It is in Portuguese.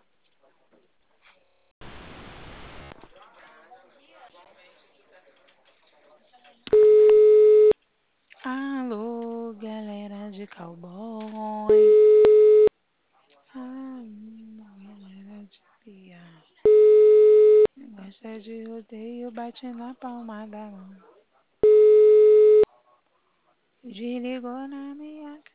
Alô, galera de cowboy. Alô, galera de pia. Gosta de rodeio, bate na palma da mão. Desligou na minha